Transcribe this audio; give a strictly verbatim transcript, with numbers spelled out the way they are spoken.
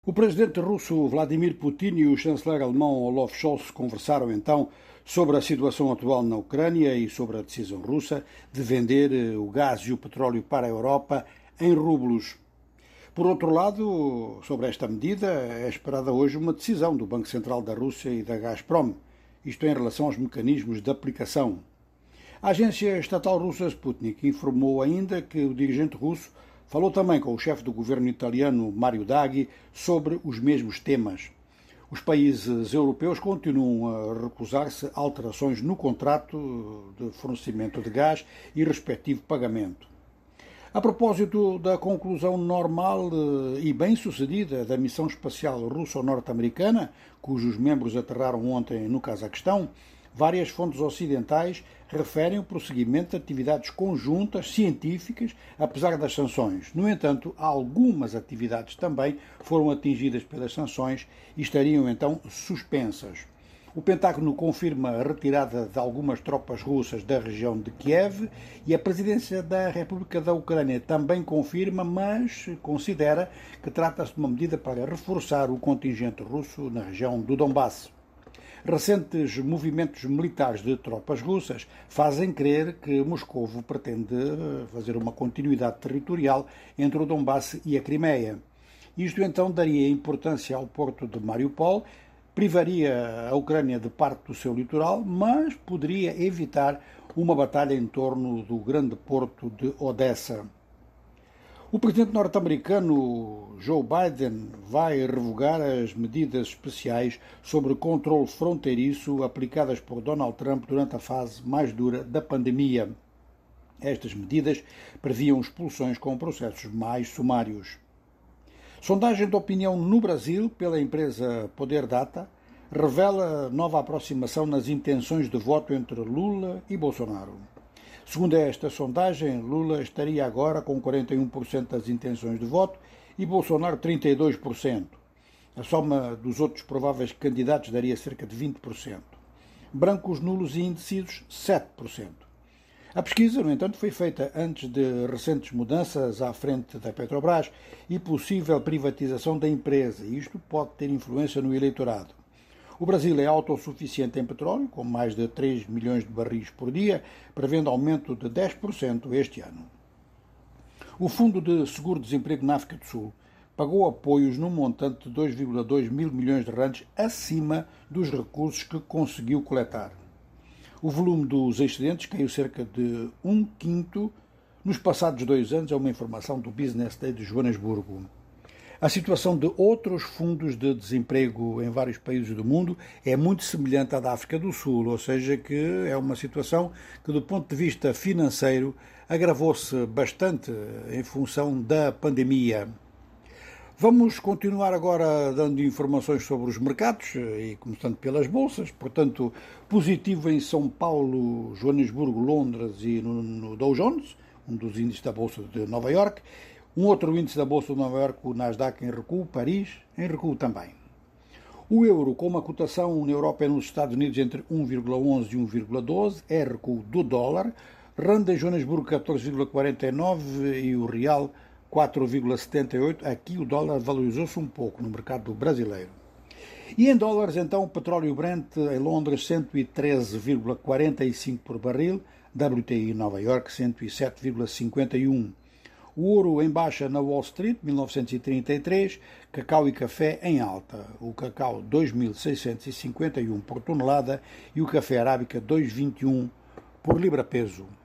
O presidente russo Vladimir Putin e o chanceler alemão Olaf Scholz conversaram então sobre a situação atual na Ucrânia e sobre a decisão russa de vender o gás e o petróleo para a Europa em rublos. Por outro lado, sobre esta medida, é esperada hoje uma decisão do Banco Central da Rússia e da Gazprom, isto em relação aos mecanismos de aplicação. A agência estatal russa Sputnik informou ainda que o dirigente russo falou também com o chefe do governo italiano Mario Draghi sobre os mesmos temas. Os países europeus continuam a recusar-se a alterações no contrato de fornecimento de gás e respectivo pagamento. A propósito da conclusão normal e bem-sucedida da missão espacial russo-norte-americana, cujos membros aterraram ontem no Cazaquistão, várias fontes ocidentais referem o prosseguimento de atividades conjuntas científicas, apesar das sanções. No entanto, algumas atividades também foram atingidas pelas sanções e estariam então suspensas. O Pentágono confirma a retirada de algumas tropas russas da região de Kiev e a presidência da República da Ucrânia também confirma, mas considera que trata-se de uma medida para reforçar o contingente russo na região do Donbass. Recentes movimentos militares de tropas russas fazem crer que Moscou pretende fazer uma continuidade territorial entre o Donbass e a Crimeia. Isto então daria importância ao porto de Mariupol, privaria a Ucrânia de parte do seu litoral, mas poderia evitar uma batalha em torno do grande porto de Odessa. O presidente norte-americano Joe Biden vai revogar as medidas especiais sobre controle fronteiriço aplicadas por Donald Trump durante a fase mais dura da pandemia. Estas medidas previam expulsões com processos mais sumários. Sondagem de opinião no Brasil pela empresa Poder Data revela nova aproximação nas intenções de voto entre Lula e Bolsonaro. Segundo esta sondagem, Lula estaria agora com quarenta e um por cento das intenções de voto e Bolsonaro trinta e dois por cento. A soma dos outros prováveis candidatos daria cerca de vinte por cento. Brancos, nulos e indecisos, sete por cento. A pesquisa, no entanto, foi feita antes de recentes mudanças à frente da Petrobras e possível privatização da empresa. Isto pode ter influência no eleitorado. O Brasil é autossuficiente em petróleo, com mais de três milhões de barris por dia, prevendo aumento de dez por cento este ano. O Fundo de Seguro-Desemprego na África do Sul pagou apoios num montante de dois vírgula dois mil milhões de randes acima dos recursos que conseguiu coletar. O volume dos excedentes caiu cerca de um quinto nos passados dois anos, é uma informação do Business Day de Joanesburgo. A situação de outros fundos de desemprego em vários países do mundo é muito semelhante à da África do Sul, ou seja, que é uma situação que, do ponto de vista financeiro, agravou-se bastante em função da pandemia. Vamos continuar agora dando informações sobre os mercados, e começando pelas bolsas. Portanto, positivo em São Paulo, Joanesburgo, Londres e no, no Dow Jones, um dos índices da Bolsa de Nova Iorque. Um outro índice da Bolsa de Nova Iorque, o Nasdaq em recuo, Paris em recuo também. O euro, com uma cotação na Europa e nos Estados Unidos entre um vírgula onze e um vírgula doze, é recuo do dólar. Rand em Joanesburgo catorze vírgula quarenta e nove e o real quatro vírgula setenta e oito. Aqui o dólar valorizou-se um pouco no mercado brasileiro. E em dólares, então, o petróleo Brent em Londres cento e treze vírgula quarenta e cinco por barril, W T I em Nova Iorque cento e sete vírgula cinquenta e um. O ouro em baixa na Wall Street, mil novecentos e trinta e três, cacau e café em alta. O cacau dois mil seiscentos e cinquenta e um por tonelada e o café arábica dois vírgula vinte e um por libra-peso.